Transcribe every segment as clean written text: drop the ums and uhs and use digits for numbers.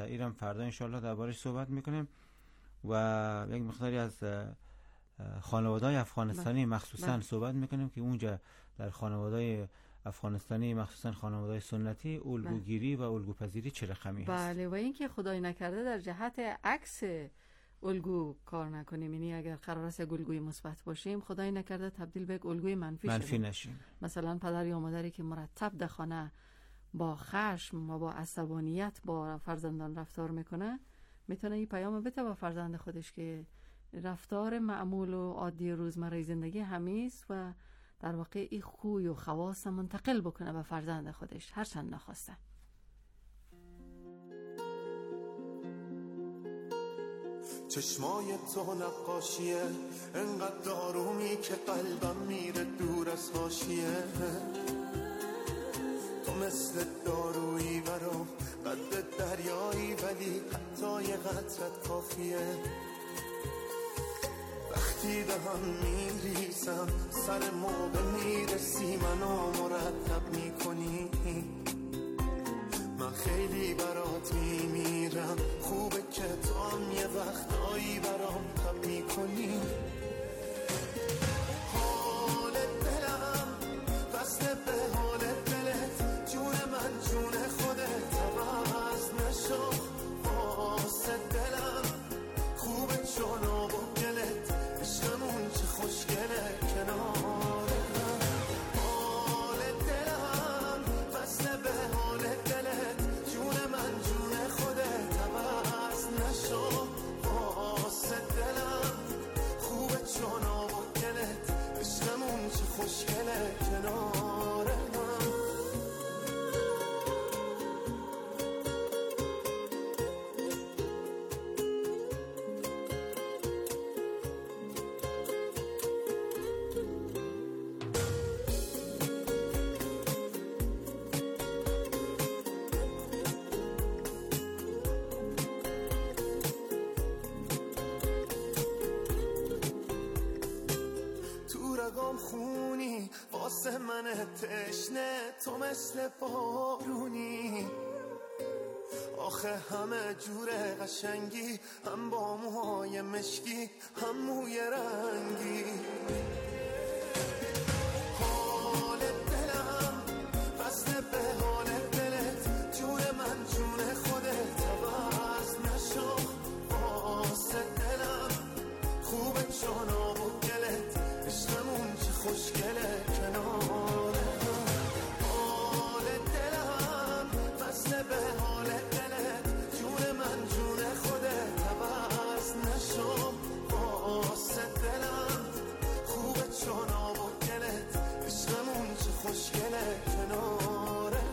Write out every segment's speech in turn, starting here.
اینم فردا انشالله دربارش صحبت میکنیم و یک مقداری از خانواده‌های افغانستانی مخصوصا صحبت میکنیم که اونجا در خانواده‌های افغانستانی مخصوصا خانواده‌های سنتی الگوگیری و الگوپذیری چه رقمی هست. بله، و اینکه خدای نکرده در جهت عکس الگو کار نکنیم، یعنی اگر قرار است یک الگوی مثبت باشیم خدای نکرده تبدیل به یک الگوی منفی نشیم. مثلا پدر یا مادری که مرتب در خانه با خشم و با عصبانیت با فرزندان رفتار میکنه، میتونه این پیام بده به فرزند خودش که رفتار معمول و عادی روزمره زندگی همیست و در واقع این خوی و خواص منتقل بکنه به فرزند خودش هرچند نخواسته. چشمای تو نقاشیه، انقدر دارومی که قلبم میره دور از حاشیه. تو مثل دارویی برام، قد دریایی ولی حتی یه قطرت کافیه. وقتی به هم میریسم سر موقع میرسی منو مرتب میکنی. من خیلی برات میمیرم، خوبه که تو هم یه وقتایی برام تب میکنی. حال دلم وصله به حال دلت، جون من جون خودت عوض نشو. واسه دلم خوبه چون آب و گلت، عشقمون چه خوشگله کنار هم. حال دلم وصله به حال دلت، جون من جون خودت عوض نشو. واسه دلم خوبه چون آب و گلت، عشقمون چه خوشگله کنار هم. خونی واسه من تشنه، تو مثل بارونی. آخه همه جور قشنگی، هم با موهای مشکی هم موی رنگی. حال دلم وصله به حال دلت، جون من جون خودت عوض نشو. واسه دلم خوبه چون آب و گلت، عشقمون چه خوشگله کنار هم. حال دلم وصله به حال دلت، جون من جون خودت عوض نشو. واسه دلم خوبه چون آب و گلت، عشقمون چه خوشگله کنار هم.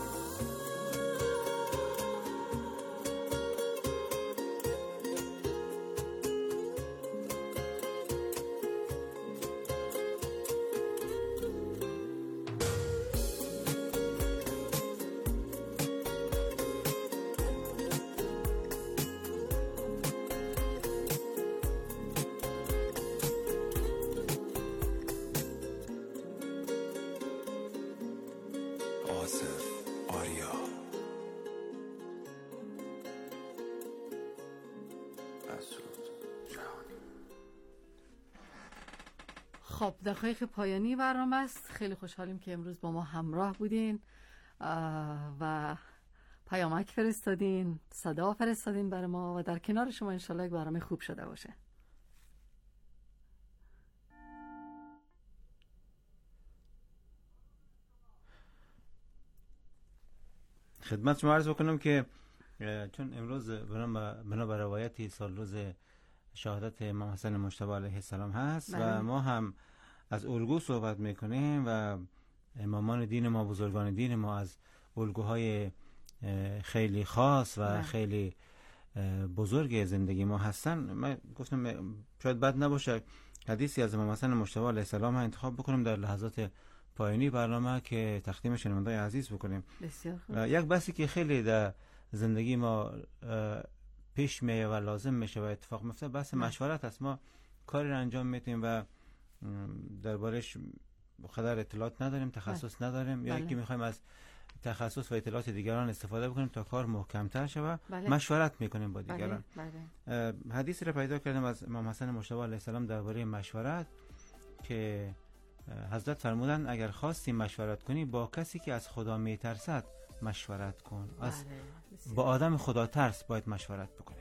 خب دقایق پایانی برنامه است. خیلی خوشحالیم که امروز با ما همراه بودین و پیامک فرستادین، صدا فرستادین برای ما و در کنار شما انشالله یک برنامه خوب شده باشه. خدمت شما عرض بکنم که چون امروز بنا بر روایتی سال روز شهادت امام حسن مجتبی علیه السلام هست و ما هم از الگو صحبت میکنیم و امامان دین ما، بزرگان دین ما از الگوهای خیلی خاص و خیلی بزرگ زندگی ما هستن. من گفتم شاید بد نباشه حدیثی از امام حسن مجتبی علیه السلام انتخاب بکنیم در لحظات پایانی برنامه که تقدیم شنوندگان عزیز بکنیم. بسیار خوب. یک بحثی که خیلی در زندگی ما پیش میه و لازم میشه و اتفاق میفته بحث مشورت است. ما کاری را انجام میدیم و دربارش خدر اطلاعات نداریم، تخصص نداریم، یا اینکه میخوایم از تخصص و اطلاعات دیگران استفاده بکنیم تا کار محکم‌تر شود. بله. مشورت میکنیم با دیگران. بله. حدیثی را پیدا کردم از امام حسن مجتبی علیه السلام درباره مشورت که حضرت فرمودن اگر خواستی مشورت کنی با کسی که از خدا میترسد مشورت کن. با آدم خدا ترس باید مشورت بکنیم.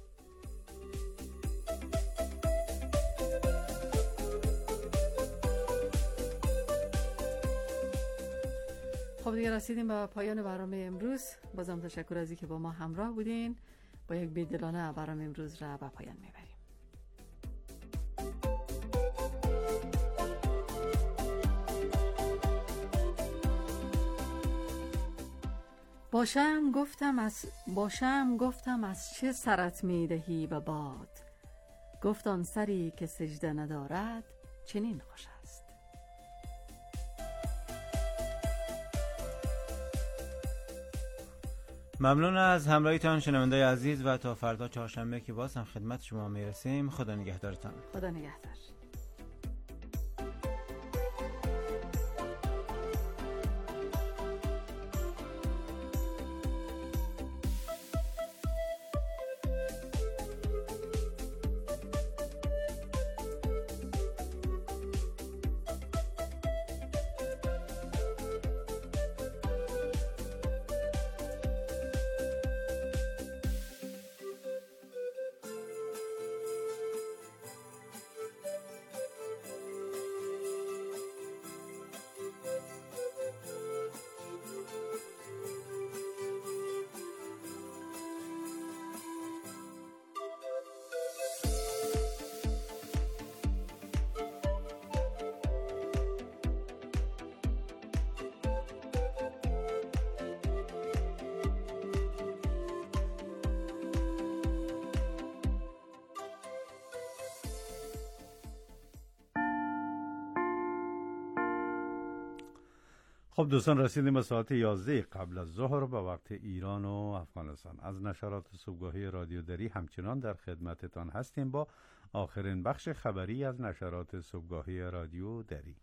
خب دیگه رسیدیم به پایان برنامه امروز. بازم تشکر از اینکه با ما همراه بودین. با یک بی‌دلانه برنامه امروز را به پایان میبریم. باشم گفتم از چه سرت میدهی به باد، گفت آن سری که سجده ندارد چنین خوش است. ممنون از همراهیتان شنونده‌های عزیز و تا فردا چهارشنبه که باز هم خدمت شما میرسیم. خدا نگهدارتان. خدا نگهدار. خب دوستان، رسیدیم به ساعت 11 قبل از ظهر به وقت ایران و افغانستان. از نشرات صبحگاهی رادیو دری همچنان در خدمتتان هستیم با آخرین بخش خبری از نشرات صبحگاهی رادیو دری.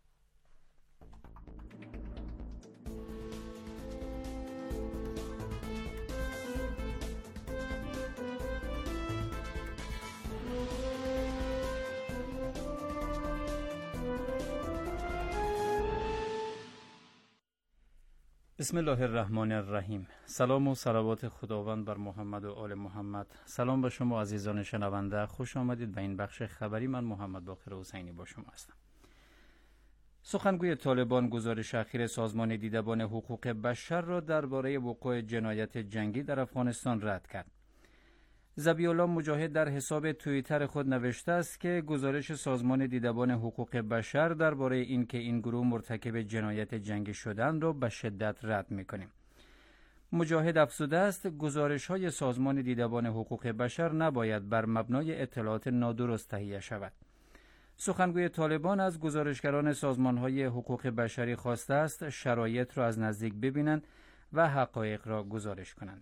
بسم الله الرحمن الرحیم. سلام و صلوات خداوند بر محمد و آل محمد. سلام به شما عزیزان شنونده، خوش آمدید به این بخش خبری. من محمد باقر حسینی با شما هستم. سخنگوی طالبان گزارش اخیر سازمان دیدبان حقوق بشر را درباره وقوع جنایت جنگی در افغانستان رد کرد. ذبیح‌الله مجاهد در حساب توییتر خود نوشته است که گزارش سازمان دیدبان حقوق بشر درباره اینکه این گروه مرتکب جنایت جنگی شدند را به شدت رد می‌کنیم. مجاهد افزوده است گزارش‌های سازمان دیدبان حقوق بشر نباید بر مبنای اطلاعات نادرست تهیه شود. سخنگوی طالبان از گزارشگران سازمان‌های حقوق بشری خواسته است شرایط را از نزدیک ببینند و حقایق را گزارش کنند.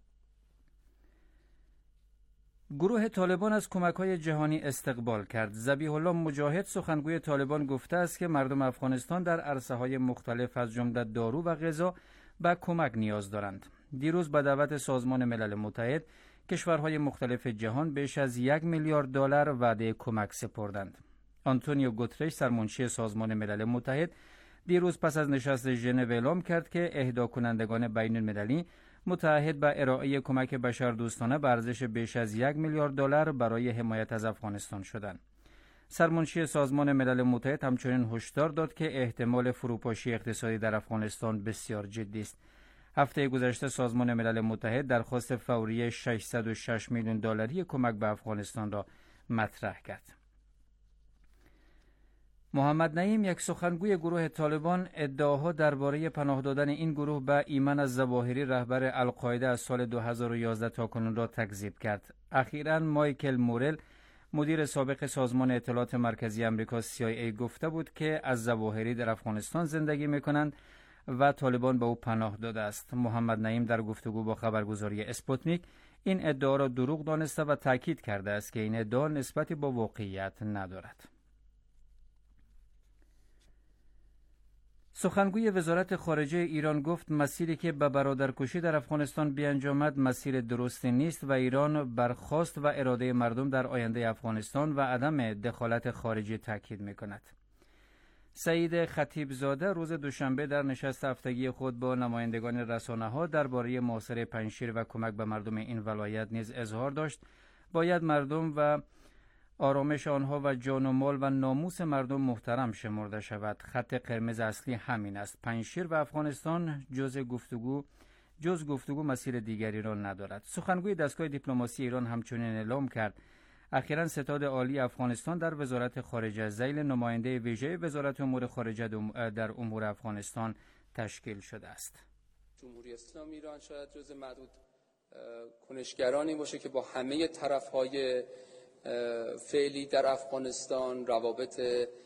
گروه طالبان از کمک‌های جهانی استقبال کرد. ذبیح‌الله مجاهد سخنگوی طالبان گفته است که مردم افغانستان در عرصه‌های مختلف از جمله دارو و غذا به کمک نیاز دارند. دیروز به دعوت سازمان ملل متحد کشورهای مختلف جهان بیش از 1 میلیارد دلار وعده کمک سپردند. آنتونیو گوترش سرمنشی سازمان ملل متحد دیروز پس از نشست ژنو اعلام کرد که اهدا کنندگان بین‌المللی متعهد به ارائه کمک بشردوستانه به ارزش بیش از 1 میلیارد دلار برای حمایت از افغانستان شدند. سرمنشی سازمان ملل متحد همچنین هشدار داد که احتمال فروپاشی اقتصادی در افغانستان بسیار جدی است. هفته گذشته سازمان ملل متحد درخواست فوری 606 میلیون دلاری کمک به افغانستان را مطرح کرد. محمد نعیم، یک سخنگوی گروه طالبان، ادعاها درباره پناه دادن این گروه به ایمن الظواهری رهبر القاعده از سال 2011 تا کنون را تکذیب کرد. اخیراً مایکل مورل، مدیر سابق سازمان اطلاعات مرکزی آمریکا CIA، گفته بود که از ظواهری در افغانستان زندگی می‌کنند و طالبان به او پناه داده است. محمد نعیم در گفتگو با خبرگزاری اسپوتنیک این ادعا را دروغ دانسته و تاکید کرده است که این ادعا نسبتی با واقعیت ندارد. سخنگوی وزارت خارجه ایران گفت مسیری که به برادرکشی در افغانستان بیانجامد مسیر درستی نیست و ایران بر خواست و اراده مردم در آینده افغانستان و عدم دخالت خارجی تاکید می‌کند. سعید خطیبزاده روز دوشنبه در نشست هفتگی خود با نمایندگان رسانه‌ها درباره محاصره پنجشیر و کمک به مردم این ولایت نیز اظهار داشت باید مردم و آرامش آنها و جان و مال و ناموس مردم محترم شمرده شود. خط قرمز اصلی همین است. پنجشیر و افغانستان جز گفتگو مسیر دیگری را ندارد. سخنگوی دستگاه دیپلماسی ایران همچنین اعلام کرد اخیراً ستاد عالی افغانستان در وزارت خارجه ذیل نماینده ویژه وزارت امور خارجه در امور افغانستان تشکیل شده است. جمهوری اسلامی ایران شاید جز معدود کنشگرانی باشه که با همه طرف‌های فعلی در افغانستان روابط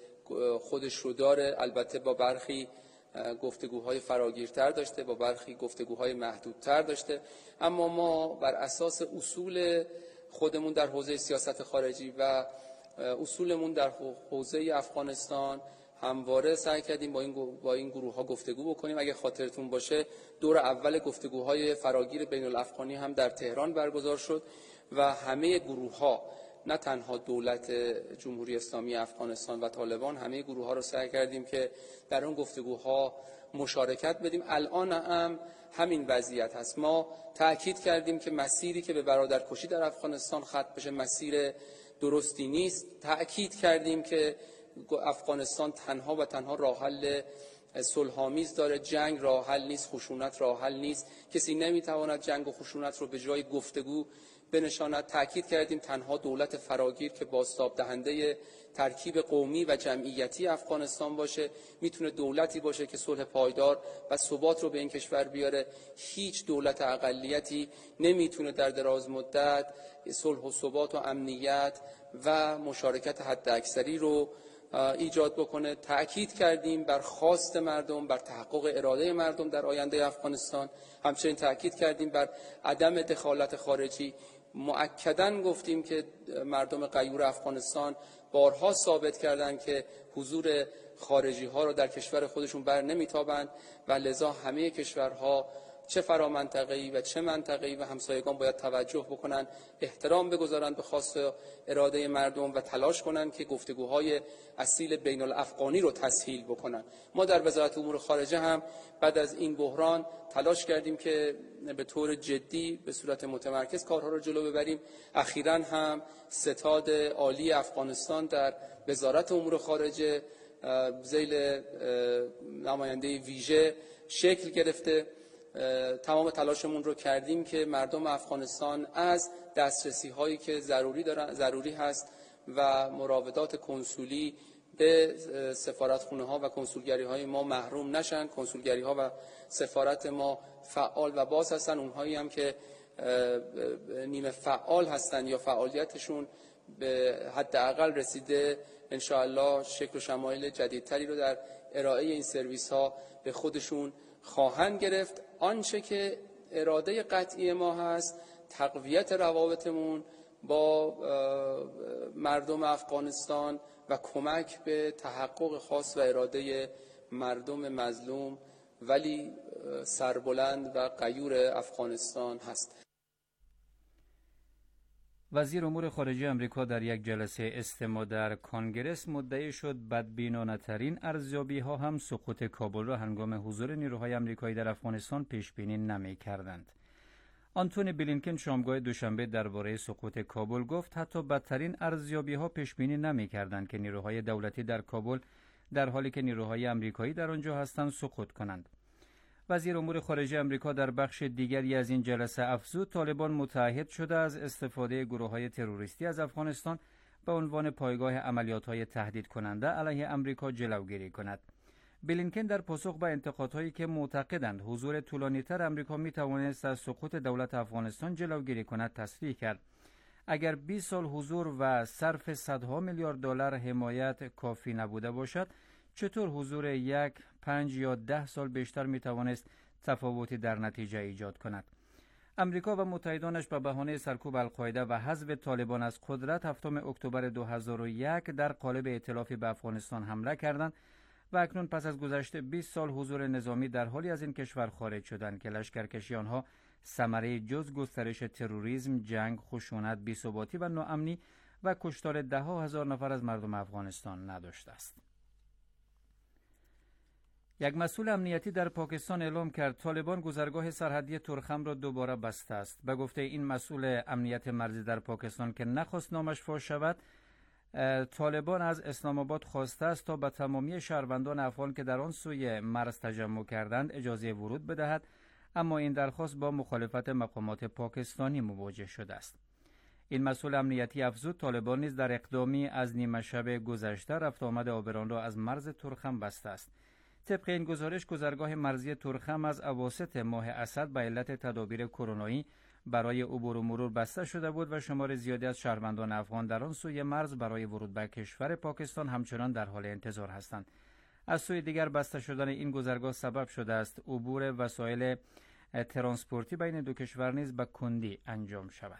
خودش رو داره. البته با برخی گفتگوهای فراگیرتر داشته، با برخی گفتگوهای محدودتر داشته، اما ما بر اساس اصول خودمون در حوزه سیاست خارجی و اصولمون در حوزه افغانستان همواره سعی کردیم با این گروه ها گفتگو بکنیم. اگه خاطرتون باشه دور اول گفتگوهای فراگیر بین الافغانی هم در تهران برگزار شد و همه گروه ها، نه تنها دولت جمهوری اسلامی افغانستان و طالبان، همه گروه ها رو سعی کردیم که در اون گفتگوها مشارکت بدیم. الان هم همین وضعیت هست. ما تأکید کردیم که مسیری که به برادرکشی در افغانستان ختم بشه مسیر درستی نیست. تأکید کردیم که افغانستان تنها و تنها راه حل صلح‌آمیز داره، جنگ راه حل نیست، خشونت راه حل نیست. کسی نمیتواند جنگ و خشونت رو به جای گفتگو بنشاند. تأکید کردیم تنها دولت فراگیر که بازتاب دهنده ترکیب قومی و جمعیتی افغانستان باشه میتونه دولتی باشه که صلح پایدار و ثبات رو به این کشور بیاره. هیچ دولت اقلیتی نمیتونه در دراز مدت صلح و ثبات و امنیت و مشارکت حداکثری رو ایجاد بکنه. تأکید کردیم بر خواست مردم، بر تحقق اراده مردم در آینده افغانستان. همچنین تأکید کردیم بر عدم دخالت خارجی. مؤکداً گفتیم که مردم غیور افغانستان بارها ثابت کردند که حضور خارجی ها رو در کشور خودشون بر نمیتابند و لذا همه کشورها چه فرامنطقه‌ای و چه منطقه‌ای و همسایگان باید توجه بکنن، احترام بگذارند به خواست اراده مردم و تلاش کنند که گفتگوهای اصیل بین الافغانی رو تسهیل بکنن. ما در وزارت امور خارجه هم بعد از این بحران تلاش کردیم که به طور جدی به صورت متمرکز کارها رو جلو ببریم. اخیراً هم ستاد عالی افغانستان در وزارت امور خارجه ذیل نماینده ویژه شکل گرفته. تمام تلاشمون رو کردیم که مردم افغانستان از دسترسی هایی که ضروری هست و مراودات کنسولی به سفارتخونه ها و کنسولگری های ما محروم نشن. کنسولگری ها و سفارت ما فعال و باز هستن. اونهایی هم که نیمه فعال هستن یا فعالیتشون به حداقل رسیده انشاءالله شکل و شمایل جدیدتری رو در ارائه این سرویس ها به خودشون خواهند گرفت. آنچه که اراده قطعی ما هست تقویت روابطمون با مردم افغانستان و کمک به تحقق خواست و اراده مردم مظلوم ولی سربلند و غیور افغانستان هست. وزیر امور خارجه آمریکا در یک جلسه استماع در کنگره مدعی شد بدبینانه‌ترین ارزیابی‌ها هم سقوط کابل را هنگام حضور نیروهای آمریکایی در افغانستان پیش بینی نمی‌کردند. آنتونی بلینکن شامگاه دوشنبه درباره سقوط کابل گفت حتی بدترین ارزیابی‌ها پیش بینی نمی‌کردند که نیروهای دولتی در کابل در حالی که نیروهای آمریکایی در آنجا هستند سقوط کنند. وزیر امور خارجه آمریکا در بخش دیگری از این جلسه افزود طالبان متعهد شده از استفاده گروه‌های تروریستی از افغانستان به عنوان پایگاه عملیات‌های تهدید کننده علیه آمریکا جلوگیری کند. بلینکن در پاسخ به انتقادهایی که معتقدند حضور طولانی‌تر آمریکا می‌توانست از سقوط دولت افغانستان جلوگیری کند تصریح کرد اگر 20 سال حضور و صرف صدها میلیارد دلار حمایت کافی نبوده باشد چطور حضور 1، 5 یا 10 سال بیشتر میتوانست تفاوتی در نتیجه ایجاد کند؟ امریکا و متحدانش به بهانه سرکوب القاعده و حذف طالبان از قدرت 7 اکتبر 2001 در قالب ائتلافی به افغانستان حمله کردند و اکنون پس از گذشت 20 سال حضور نظامی در حالی از این کشور خارج شدند که لشکرکشی آنها ثمره جز گسترش تروریسم، جنگ، خشونت، بی‌ثباتی و ناامنی و کشتار ده‌ها هزار نفر از مردم افغانستان نداشته است. یک مسئول امنیتی در پاکستان اعلام کرد طالبان گذرگاه سرحدی تورخم را دوباره بسته است. به گفته این مسئول امنیت مرزی در پاکستان که نخواست نامش فاش شود، طالبان از اسلام آباد خواسته است تا به تمامی شهروندان افغان که در آن سوی مرز تجمع کردند اجازه ورود بدهد، اما این درخواست با مخالفت مقامات پاکستانی مواجه شده است. این مسئول امنیتی افزود طالبان نیز در اقدامی از نیمه شب گذشته رفت آمد عابران را از مرز تورخم بسته است. طبق این گزارش گذرگاه مرزی تورخم از اواسط ماه اسد به علت تدابیر کرونایی برای عبور و مرور بسته شده بود و شمار زیادی از شهروندان افغان در آن سوی مرز برای ورود به کشور پاکستان همچنان در حال انتظار هستند. از سوی دیگر بسته شدن این گذرگاه سبب شده است عبور وسایل ترانسپورتی بین دو کشور نیز به کندی انجام شود.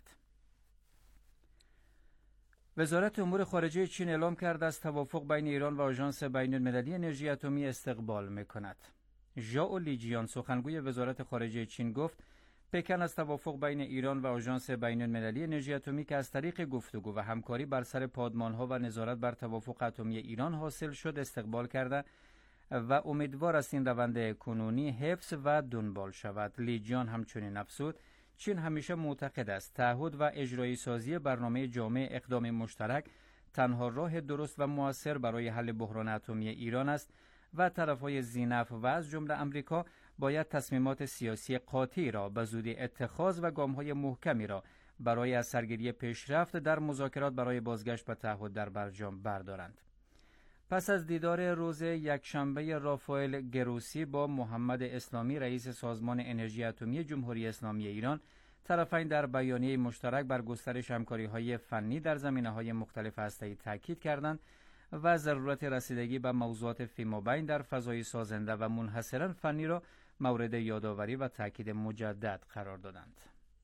وزارت امور خارجه چین اعلام کرده است توافق بین ایران و آژانس بین‌المللی انرژی اتمی استقبال می‌کند. ژائو لیجیان سخنگوی وزارت خارجه چین گفت پکن از توافق بین ایران و آژانس بین‌المللی انرژی اتمی که از طریق گفتگو و همکاری بر سر پادمان‌ها و نظارت بر توافق اتمی ایران حاصل شد استقبال کرده و امیدوار است این روند کنونی حفظ و دنبال شود. لیجیان همچنین افزود چین همیشه معتقد است تعهد و اجرایی سازی برنامه جامع اقدام مشترک تنها راه درست و مؤثر برای حل بحران اتمی ایران است و طرف‌های ذی‌نفع و از جمله آمریکا باید تصمیمات سیاسی قاطعی را به زودی اتخاذ و گام‌های محکمی را برای از سرگیری پیشرفت در مذاکرات برای بازگشت به تعهد در برجام بردارند. پس از دیدار روز یکشنبه رافائل گروسی با محمد اسلامی رئیس سازمان انرژی اتمی جمهوری اسلامی ایران، طرفین در بیانیه مشترک بر گسترش همکاری‌های فنی در زمینه‌های مختلف هسته‌ای تاکید کردند و ضرورت رسیدگی به موضوعات فیمابین در فضای سازنده و منحصراً فنی را مورد یادآوری و تاکید مجدد قرار دادند.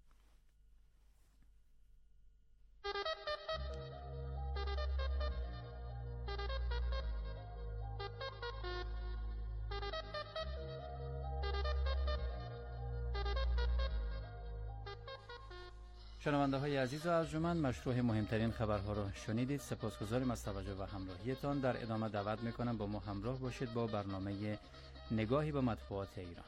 شنونده های عزیز و ارجمند، مشروع مهمترین خبرها را شنیدید. سپاسگزاریم از توجه و همراهیتان. در ادامه دعوت میکنم با ما همراه باشید با برنامه نگاهی به مطبوعات ایران.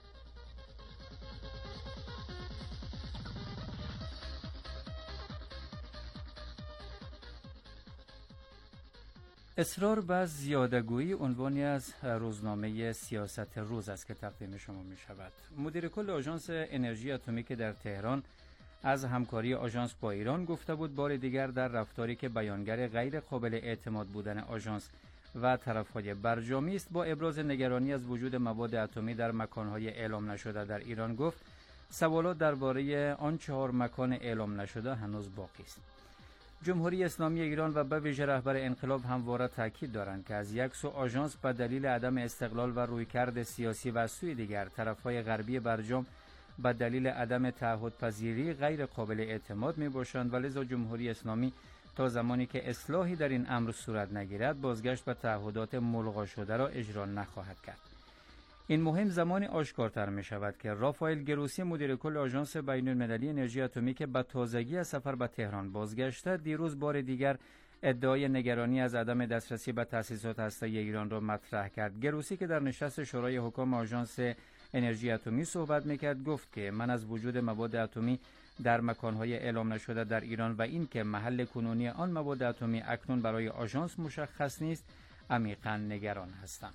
اصرار به زیاده‌گویی عنوانی از روزنامه سیاست روز است که تقدیم شما می شود. مدیر کل آژانس انرژی اتمی که در تهران از همکاری آژانس با ایران گفته بود بار دیگر در رفتاری که بیانگر غیر قابل اعتماد بودن آژانس و طرفهای برجامی است با ابراز نگرانی از وجود مواد اتمی در مکانهای اعلام نشده در ایران گفت سوالات درباره آن 4 مکان اعلام نشده هنوز باقی است. جمهوری اسلامی ایران و به ویژه رهبر انقلاب همواره تاکید دارند که از یک سو آژانس به دلیل عدم استقلال و رویکرد سیاسی و از سوی دیگر طرفهای غربی برجام به دلیل عدم تعهدپذیری غیر قابل اعتماد می باشند و لذا جمهوری اسلامی تا زمانی که اصلاحی در این امر صورت نگیرد بازگشت به تعهدات ملغا شده را اجرا نخواهد کرد. این مهم زمانی آشکارتر می شود که رافائل گروسی مدیر کل آژانس بین‌المللی انرژی اتمی که به تازگی از سفر به تهران بازگشته دیروز بار دیگر ادعای نگرانی از عدم دسترسی به تأسیسات هسته‌ای ایران را مطرح کرد. گروسی که در نشست شورای حکام آژانس انرژی اتمی صحبت میکرد گفت که من از وجود مواد اتمی در مکانهای اعلام نشده در ایران و این که محل کنونی آن مواد اتمی اکنون برای آژانس مشخص نیست عمیقاً نگران هستم.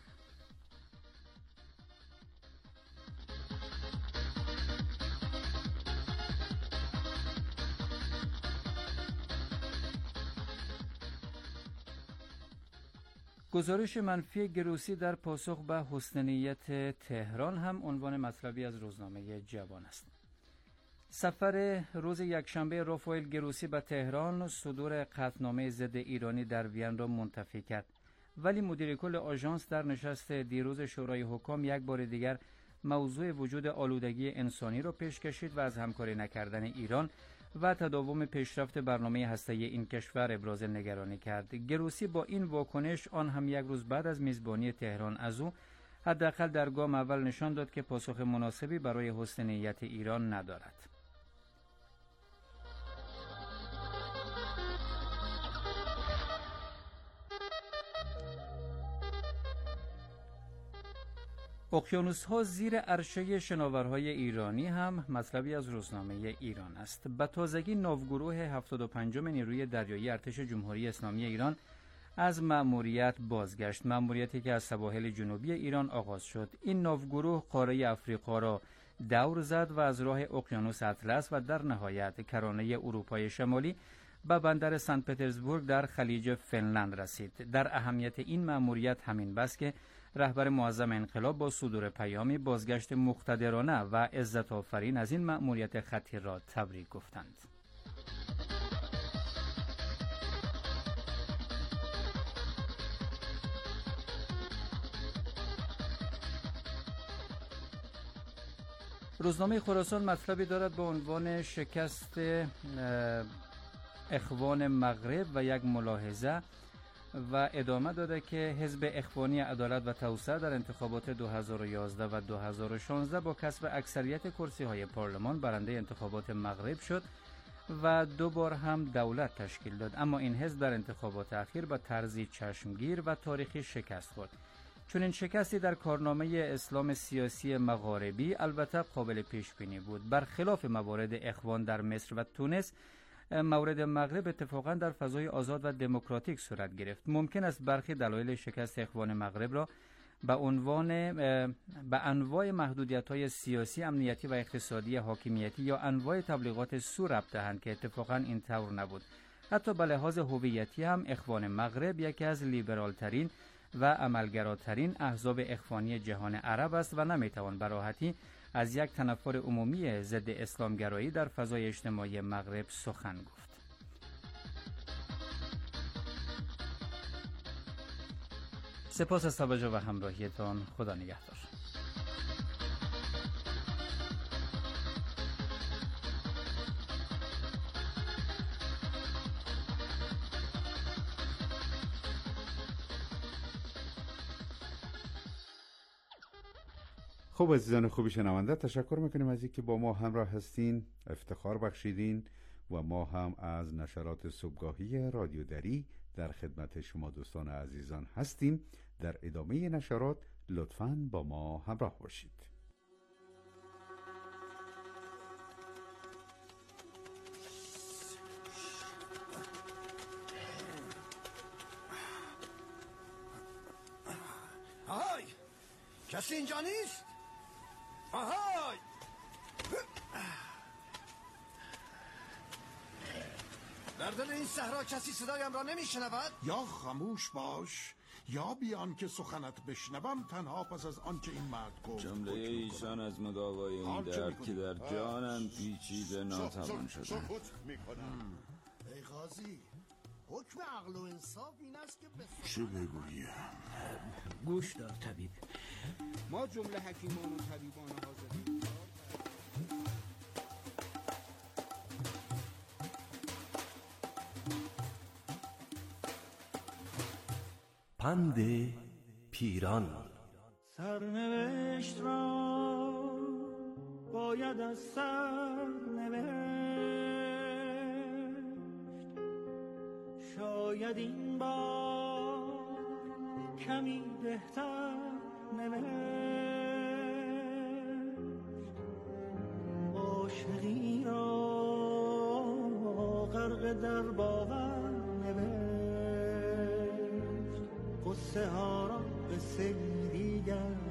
گزارش منفی گروسی در پاسخ به حسن نیت تهران هم عنوان مطلبی از روزنامه جوان است. سفر روز یکشنبه رافائل گروسی به تهران صدور قطعنامه ضد ایرانی در وین را منتفی کرد، ولی مدیر کل آژانس در نشست دیروز شورای حکام یک بار دیگر موضوع وجود آلودگی انسانی را پیش کشید و از همکاری نکردن ایران و تداوم پیشرفت برنامه هسته‌ای این کشور ابراز نگرانی کرد. گروسی با این واکنش، آن هم یک روز بعد از میزبانی تهران از او، حداقل در گام اول نشان داد که پاسخ مناسبی برای حسن نیت ایران ندارد. اقیانوس‌ها زیر عرشه شناورهای ایرانی هم مطلبی از روزنامه ایران است. به تازگی ناوگروه 75 نیروی دریایی ارتش جمهوری اسلامی ایران از مأموریت بازگشت، مأموریتی که از سواحل جنوبی ایران آغاز شد. این ناوگروه قاره افریقا را دور زد و از راه اقیانوس اطلس و در نهایت کرانه اروپای شمالی به بندر سنت پترزبورگ در خلیج فنلند رسید. در اهمیت این مأموریت همین بس که رهبر معظم انقلاب با صدور پیامی بازگشت مقتدرانه و عزت آفرین از این مأموریت خطیر را تبریک گفتند. روزنامه خراسان مطلبی دارد به عنوان شکست اخوان مغرب و یک ملاحظه و ادامه داده که حزب اخوانی عدالت و توسعه در انتخابات 2011 و 2016 با کسب اکثریت کرسی‌های پارلمان برنده انتخابات مغرب شد و 2 بار هم دولت تشکیل داد، اما این حزب در انتخابات اخیر با طرزی چشمگیر و تاریخی شکست خورد. چون این شکستی در کارنامه اسلام سیاسی مغاربی البته قابل پیش بینی بود. برخلاف موارد اخوان در مصر و تونس، مورد مغرب اتفاقا در فضای آزاد و دموکراتیک صورت گرفت. ممکن است برخی دلایل شکست اخوان مغرب را به انواع محدودیت‌های سیاسی، امنیتی و اقتصادی حاکمیتی یا انواع تبلیغات سو ربط دهند که اتفاقا این طور نبود. حتی به لحاظ هویتی هم اخوان مغرب یکی از لیبرالترین و عملگراترین احزاب اخوانی جهان عرب است و نمیتوان به راحتی از یک تنفر عمومی ضد اسلامگرایی در فضای اجتماعی مغرب سخن گفت. سپاس از توجه و همراهیتان. خدا نگهدار. خب عزیزان خوبی شنونده، تشکر میکنیم از اینکه با ما همراه هستین، افتخار بخشیدین و ما هم از نشرات صبحگاهی رادیو دری در خدمت شما دوستان عزیزان هستیم. در ادامه نشرات لطفاً با ما همراه باشید. آهای، کسی اینجا نیست؟ آهای! در دل این صحرا کسی صدایم را نمیشنود؟ یا خاموش باش یا بیان که سخنت بشنوم، تنها پس از آنچه این مرد گفت. جمله ایشان از مداوای این درد که در جانم پیچیده ناتوان شده. ای قاضی، حکم عقل و انصاف این است که چه بگویم؟ گوش دار طبیب، ما جمله حکیمان و طبیبان حاضرین پند پیران. سرنوشت را باید از سر نوشت، شاید این بار کمی بهتر نوشت. عاشقی را غرق در باور نوشت، قصه ها را قصه دیگر نوشت.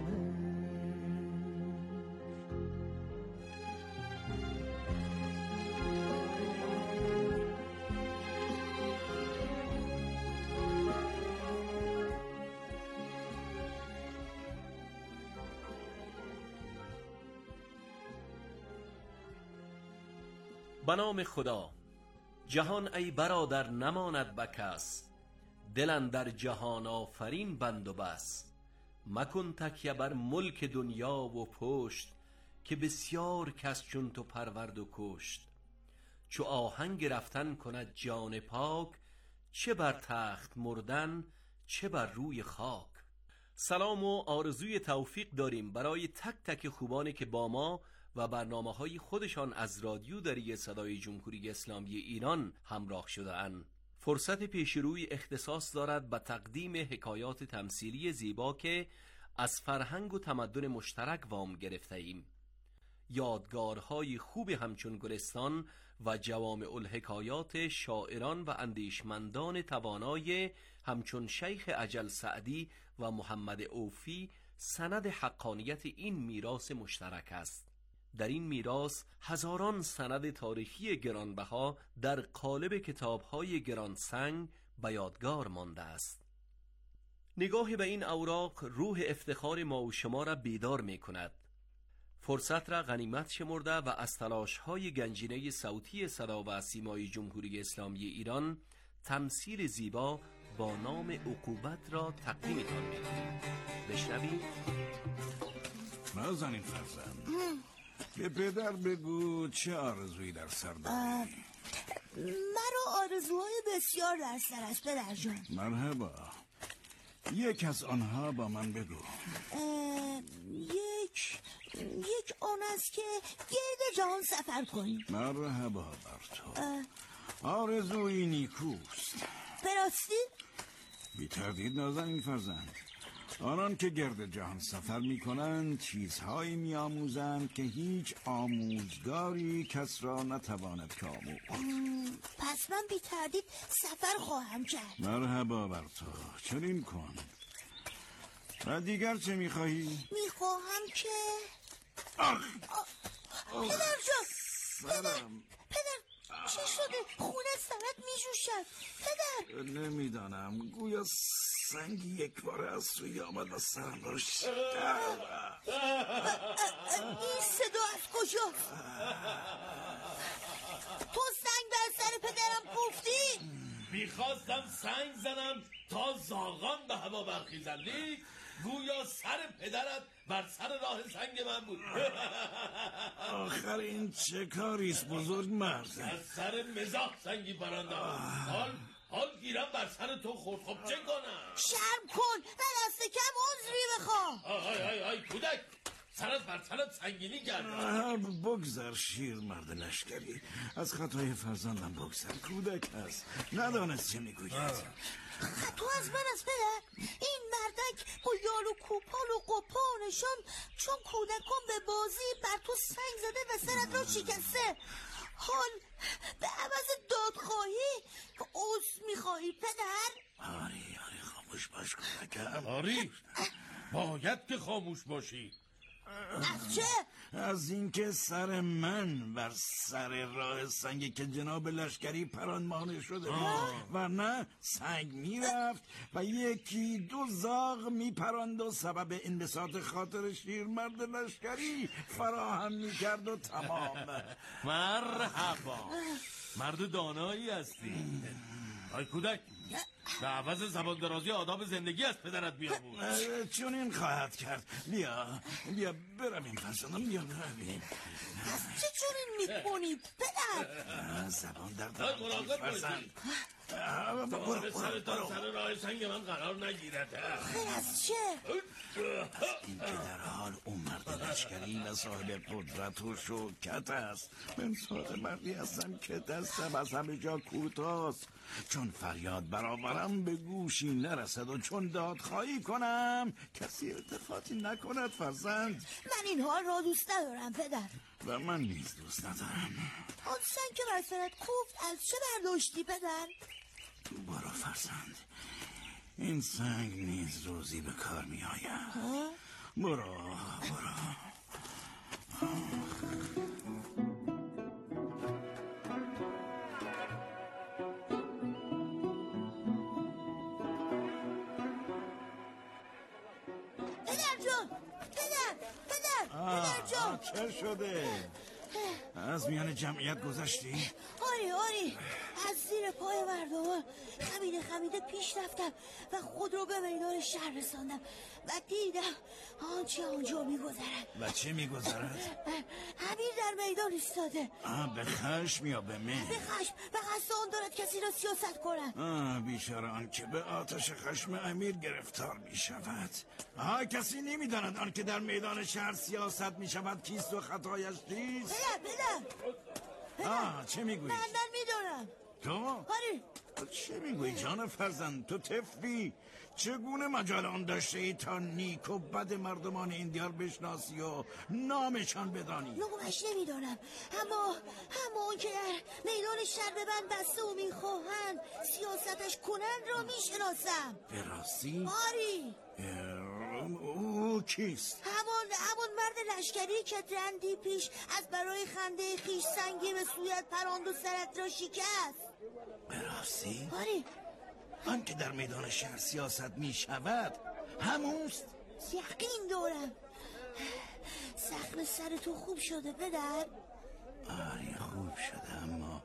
به نام خدا. جهان ای برادر نماند به کس، دلن در جهان آفرین بند و بس. مکن تکیه بر ملک دنیا و پشت، که بسیار کس چون تو پرورد و کشت. چو آهنگ رفتن کند جان پاک، چه بر تخت مردن چه بر روی خاک. سلام و آرزوی توفیق داریم برای تک تک خوبانی که با ما و برنامه‌های خودشان از رادیو دری صدای جمهوری اسلامی ایران همراه شده اند. فرصت پیشروی اختصاص دارد به تقدیم حکایات تمثیلی زیبا که از فرهنگ و تمدن مشترک وام گرفته ایم. یادگارهای خوب همچون گلستان و جوامع الحکایات شاعران و اندیشمندان توانای همچون شیخ اجل سعدی و محمد اوفی سند حقانیت این میراث مشترک است. در این میراث هزاران سند تاریخی گرانبها در قالب کتاب‌های گرانسنگ به یادگار مانده است. نگاه به این اوراق روح افتخار ما و شما را بیدار می کند. فرصت را غنیمت شمرده و از تلاش‌های گنجینه صوتی صدا و سیمای جمهوری اسلامی ایران تمثیل زیبا با نام عقوبت را تقدیمتان می‌کنیم. بشنوید. نازنین فرزند، به پدر بگو چه آرزویی در سر داری؟ مرا آرزوهای بسیار در سر است پدر جان. مرحبا، یک از آنها با من بگو. یک آن است که گرد جهان سفر کنیم. مرحبا بر تو. آرزوی نیکوست. براستی؟ بی تردید نازنین فرزند، آنان که گرد جهان سفر می کنند چیزهایی می آموزند که هیچ آموزگاری کس را نتواند که آموخت. پس من بی تردید سفر خواهم کرد. مرحبا بر تو، چنین کن. و دیگر چه می خواهی؟ می خواهم که پدر جان، پدر چه شده؟ خونه سرت می جوشد پدر. نمیدانم، گویا سنگی یک بار از سوی آمد و سرم را شکست. این صدا از کجاست؟ تو سنگ بر سر پدرم کوفتی؟ میخواستم سنگ زنم تا زاغان به هوا برخیزندی، گویا سر پدرت بر سر راه سنگ من بود. آخر این چه کاریست بزرگ مرد؟ از سر مزاح سنگی پراندم، حال گیرم بر سر تو خورد. خب چه کنم؟ شرم کن و دست کم عذری بخواه. آی کودک، سرت بر سرت سنگینی کرده. بگذر شیر مرد لشکری، از خطای فرزندم بگذر. کودک هست، ندانست چه میگوید. خطا از من است پدر. این مردک با یال و کوپال و قپانشان چون کودکان به بازی بر تو سنگ زده و سرت را شکسته. حال به عوض دادخواهی عذر میخواهی پدر؟ آری خاموش باش کودکم. آری باید که خاموش باشی. از چه؟ از اینکه سر من بر سر راه سنگی که جناب لشکری پراندمانه شده ورنه سنگ میرفت و یکی دو زاغ میپراند و سبب انبساط خاطر شیرمرد لشکری فراهم میکرد و تمام. مرحبا، مرد دانایی هستی. آی کودک، به عوض زبان درازی آداب زندگی از پدرت بیاموز. چون این خواهد کرد. بیا برویم فرزندم، بیا برویم. چه چون این میکنی پدر؟ زبان در دارم فرزند. برو سر راه سنگ من قرار نگیرد. خیر از چه؟ این که در حال اون مرد لشکری و صاحب قدرت و شوکت است. من صاحب مردی هستم که دستم از همه جا کوتاست. چون فریاد برآورم به گوشی نرسد و چون دادخواهی کنم کسی التفاتی نکند فرزند. من اینها را دوست ندارم پدر. و من نیز دوست ندارم. آن سنگ که بر سرت کوفت از چه برداشتی پدر؟ برو فرزند، این سنگ نیز روزی به کار می آید. برو پدر جان. چه شده؟ از میان جمعیت گذشتی؟ آری از زیر پای مردمان خمیده پیش رفتم و خود رو به میدان شهر رساندم و دیدم آنچه آنجا میگذرد. و چه میگذرد؟ امیر در میدان ایستاده. به خشم یا به مهر؟ به خشم و قصد آن دارد کسی را سیاست کنند. بیچاره آن که به آتش خشم امیر گرفتار می شود. کسی نمیداند آن که در میدان شهر سیاست می شود کیست و خطایش چیست؟ پدر چه میگویی؟ من میدونم. تو؟ چه میگویی جان فرزند؟ تو طفلی. چگونه مجال آن داشته ای تا نیک و بد مردمان این دیار بشناسی و نامشان بدانی؟ نامش نمیدانم، اما اون که در میدان شهر به من بسته و میخواهند سیاستش کنند را میشناسم. به راستی؟ آری. او کیست؟ همون مرد لشکری که رندی پیش از برای خنده خیش سنگی به سویت پراند و سرت را شکست. به راستی؟ آری. آن که در میدان شهر سیاست می شود هموست؟ یقین دارم. زخم سر تو خوب شده پدر؟ آری خوب شده، اما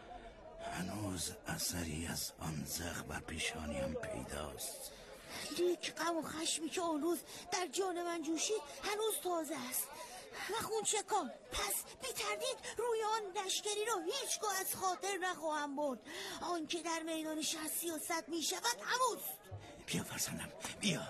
هنوز اثری از آن زخم بر پیشانیم پیداست. لیک غم و خشمی که اون روز در جان من جوشید هنوز تازه است و خون چکان. پس بی تردید روی آن لشکری را هیچگاه از خاطر نخواهم برد. آن که در میدان شهر سیاست می شود هموست. بیا فرزندم بیا.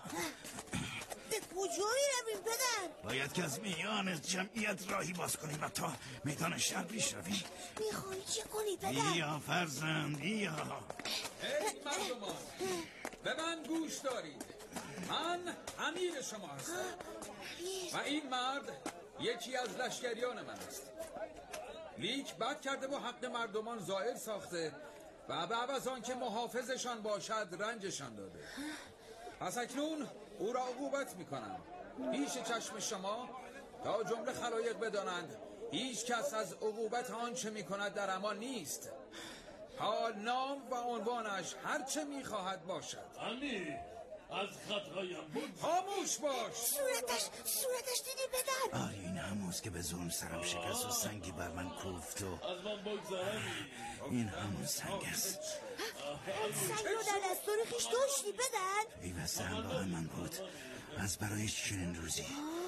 به کجایی رویم پدر؟ باید که از میان جمعیت راهی باز کنیم و تا میدان شهر پیش رویم. میخوایی چه کنی پدر؟ بیا فرزند بیا. ای مردمان، به من گوش دارید. من امیر شما هستم و این مرد یکی از لشکریان من است. لیک بد کرده و حق مردمان زائل ساخته و به عوض آن که محافظشان باشد رنجشان داده. پس اکنون او را عقوبت میکنم پیش چشم شما تا جمله خلایق بدانند هیچ کس از عقوبت آنچه میکند در امان نیست. حال نام و عنوانش هر چه میخواهد باشد. امیر از خطایم بود. خاموش باش. صورتش دیدی پدر؟ آری این هموز که به ظلم سرم شکست و سنگی بر من کوفت و از من بگذرمی. این همون سنگ است. سنگ رو در دستور خیش داشتی پدر؟ پیوسته همراه من بود از برای چنین روزی.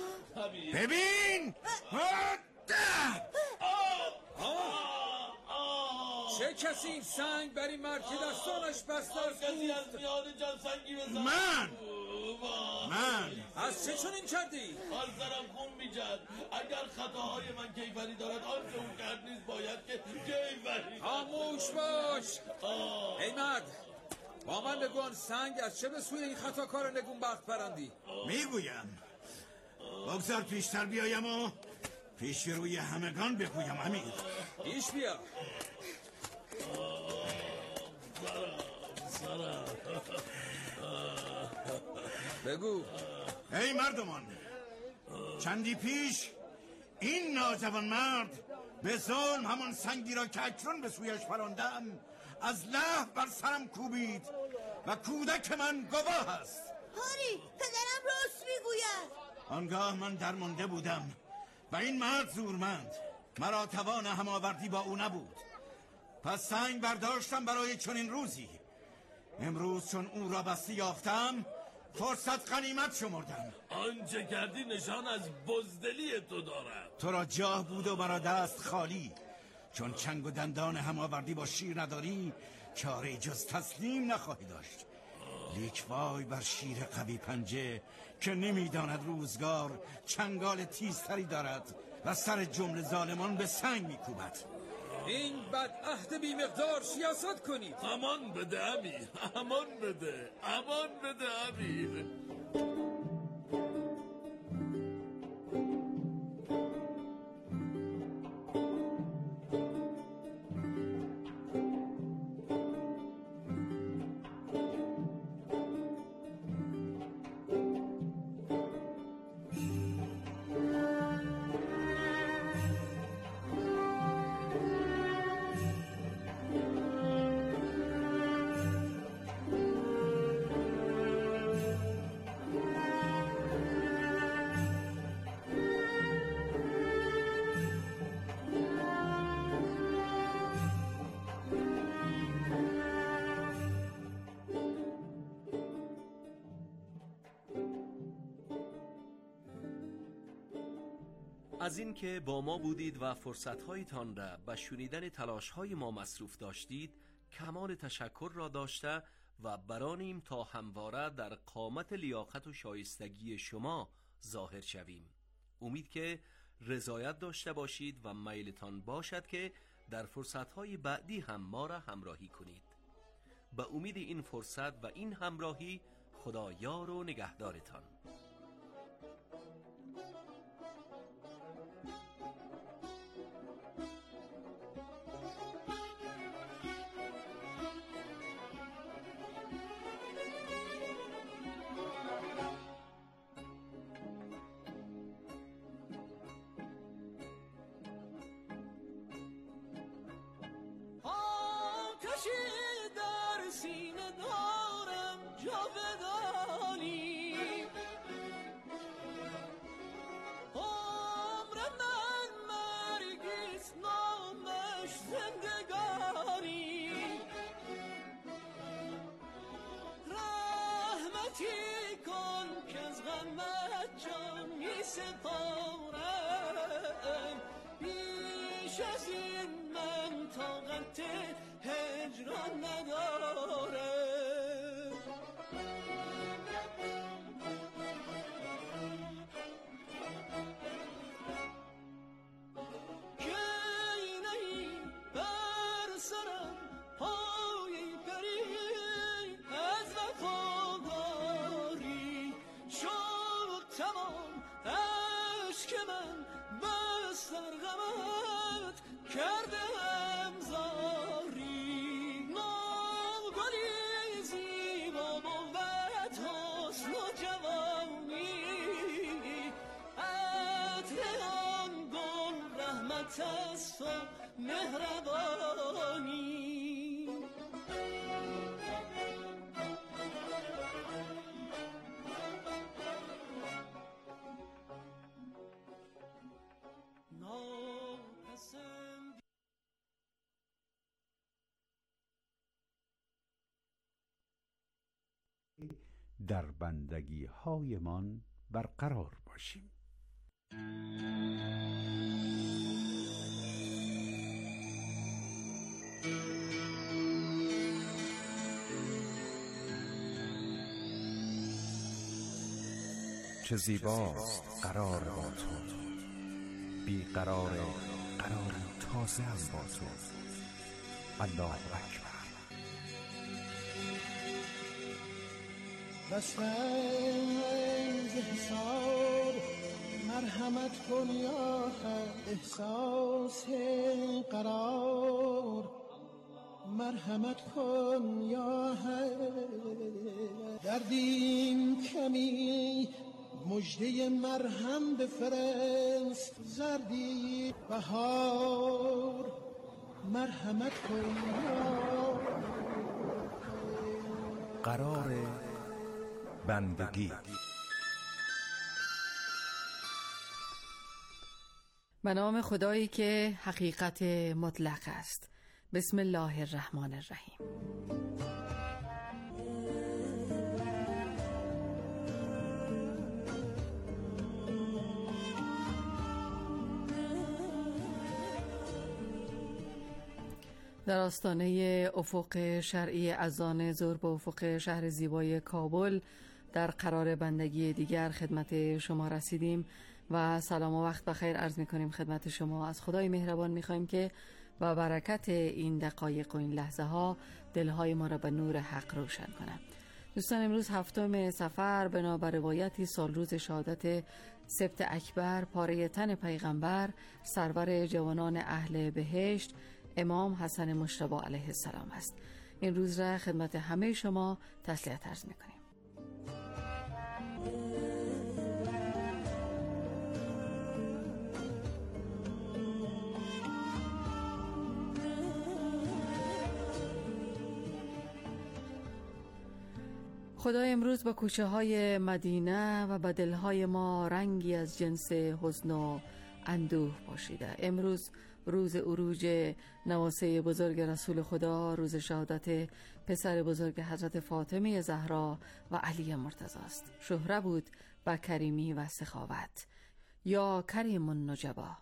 ببین چه کسی این سنگ بر این مرد که دستانش بسته است کسی از میان جان سنگی بزن. من از چه چنین کردی؟ از سرم خون میجد. اگر خطاهای من کیفری دارد آنچه او کرد نیز باید که کیفری. خاموش باش. ای مرد با من بگو آن سنگ از چه به سوی این خطاکار نگونبخت پرندی؟ میگویم بگذار پیشتر بیایم و پیش روی همگان بگویم. امیر پیش بیا. بگو. ای مردمان، چندی پیش این ناجوان مرد به ظلم همان سنگی را که اکنون به سویش پراندم از لحو بر سرم کوبید و کودک من گواه است. هاری پدرم راست میگوید. آنگاه من درمانده بودم و این مرد زورمند، مرا توان هماوردی با او نبود. پس سنگ برداشتم برای چنین روزی. امروز چون او را بسته یافتم فرصت غنیمت شمردم. آنچه کردی نشان از بزدلی تو دارد. تو را جاه بود و مرا دست خالی. چون چنگ و دندان هماوردی با شیر نداری چاره جز تسلیم نخواهی داشت. لیک وای بر شیر قوی پنجه که نمیداند روزگار چنگال تیزتری دارد و سر جمله ظالمان به سنگ میکوبد. این بد عهد بی مقدار سیاست کنید. امان بده امیر، امان بده امیر. از این که با ما بودید و فرصت‌هایتان را به شنیدن تلاش‌های ما مصروف داشتید کمال تشکر را داشته و برانیم تا همواره در قامت لیاقت و شایستگی شما ظاهر شویم. امید که رضایت داشته باشید و میلتان باشد که در فرصت‌های بعدی هم ما را همراهی کنید. به امید این فرصت و این همراهی، خدا یار و نگهدارتان. بیش از این من طاقت هجران ندارم. مهربانی در بندگی هایمان برقرار باشیم. چه زیباست قرار با تو، بی قرار تازه هم با تو. الله اکبر. بسنز حساب مرحمت کن یا حق، احساس قرار مرحمت کن یا حق. دردیم کمی مجده مرهم بفرست، زردی بهار مرحمت کن یا قرار بندگی. به نام خدایی که حقیقت مطلق است. بسم الله الرحمن الرحیم. در آستانه افق شرعی اذان ظهر به افق شهر زیبای کابل در قرار بندگی دیگر خدمت شما رسیدیم و سلام و وقت بخیر عرض می‌کنیم خدمت شما. از خدای مهربان می‌خوایم که با برکت این دقایق و این لحظه ها دلهای ما را به نور حق روشن کنند. دوستان، امروز 7 صفر بنابر روایتی سالروز شهادت سبت اکبر پاره تن پیغمبر سرور جوانان اهل بهشت امام حسن مجتبی علیه السلام است. این روز را خدمت همه شما تسلیت عرض می‌کنیم. خدا امروز با کوچه های مدینه و با دلهای ما رنگی از جنس حزن و اندوه پاشیده. امروز روز عروج نواسه بزرگ رسول خدا، روز شهادت پسر بزرگ حضرت فاطمه زهرا و علی مرتضی است. شهره بود با کریمی و سخاوت. یا کریم النجبا.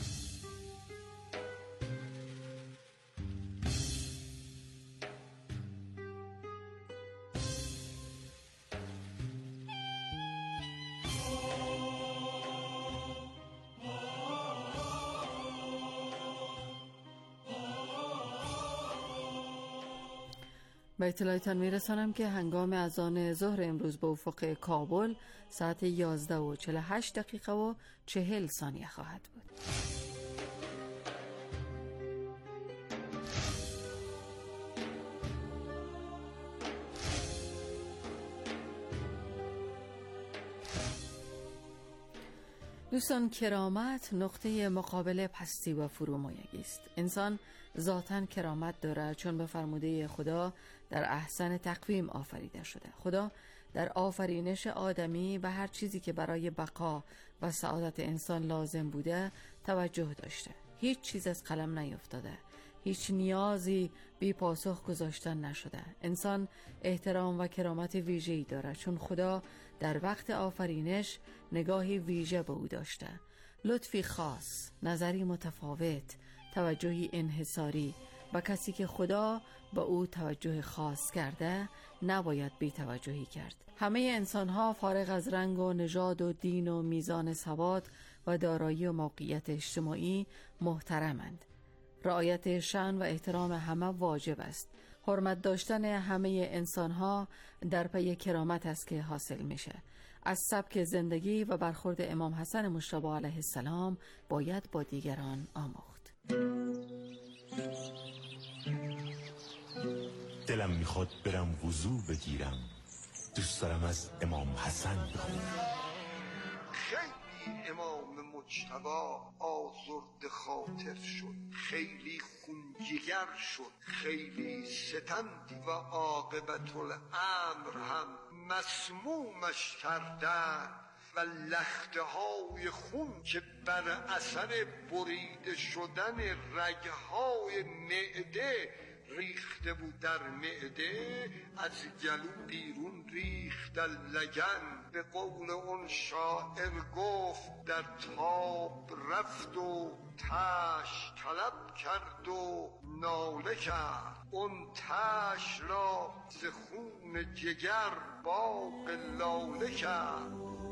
به اطلاعتان میرسانم که هنگام اذان ظهر امروز به افق کابل ساعت 11:48 و 40 ثانیه خواهد بود. دوستان، کرامت نقطه مقابل پستی و فرومایگی است. انسان ذاتاً کرامت دارد چون به فرموده خدا در احسن تقویم آفریده شده. خدا در آفرینش آدمی به هر چیزی که برای بقا و سعادت انسان لازم بوده توجه داشته. هیچ چیز از قلم نیفتاده. هیچ نیازی بی پاسخ گذاشتن نشده. انسان احترام و کرامت ویژه‌ای دارد چون خدا در وقت آفرینش نگاهی ویژه به او داشته. لطفی خاص، نظری متفاوت، توجهی انحصاری و کسی که خدا به او توجه خاص کرده نباید بی توجهی کرد. همه انسان‌ها فارغ از رنگ و نژاد و دین و میزان سواد و دارایی و موقعیت اجتماعی محترمند. رعایت شأن و احترام همه واجب است. حرمت داشتن همه انسان‌ها در پی کرامت است که حاصل میشه. از سبک زندگی و برخورد امام حسن مجتبی علیه السلام باید با دیگران آموخت. دلم میخواد برم وضو بگیرم، دوست دارم از امام حسن بخونم. خیلی امام مجتبی آزرد خاطر شد، خیلی خونجگر شد، خیلی ستم و عاقبت الامر هم مسمومش کردن و لخته های خون که بر اثر بریده شدن رگهای معده ریخته بود در معده از گلو بیرون ریخت در لگن. به قول اون شاعر گفت در تاب رفت و تش طلب کرد و ناله کرد، اون تش را ز خون جگر باغ لاله کرد.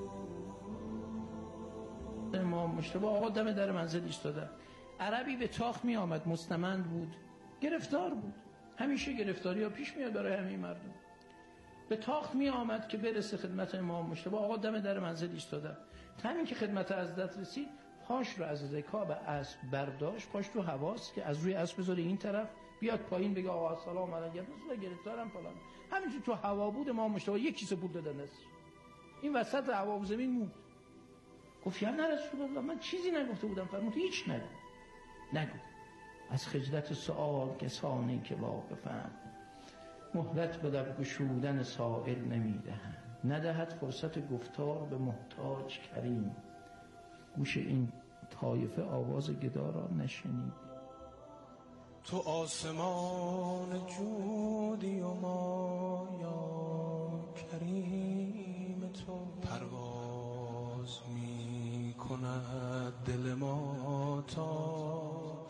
امام مجتبی آقا دم در منزل ایستاده، عربی به تاخت می آمد، مستمند بود، گرفتار بود. همیشه گرفتاری ها پیش میاد برای همه مردم. به تاخت می آمد که برسه خدمت امام مجتبی. آقا دم در منزل ایستاده، همین که خدمت حضرت رسید پاش رو از رکاب اسب برداشت، پاش تو هواست که از روی اسب بذاره این طرف بیاد پایین بگه آقا سلام علیکم رسول گرفتارم فلان. همین تو هوا بود امام مجتبی یک کیسه پول دادن است. این وسط هوا و زمین موند. گفت یا نه رسول الله من چیزی نگفته بودم. فرمود هیچ نگو. از خجلت سؤال کسانی که واقفم، مهلت به لب گشودن سائل نمیدهند. ندهد فرصت گفتار به محتاج کریم. گوش این طایفه آواز گدا را نشنید. تو آسمان جودی و ما یا کریم، تو پرواز می کند دل ما تا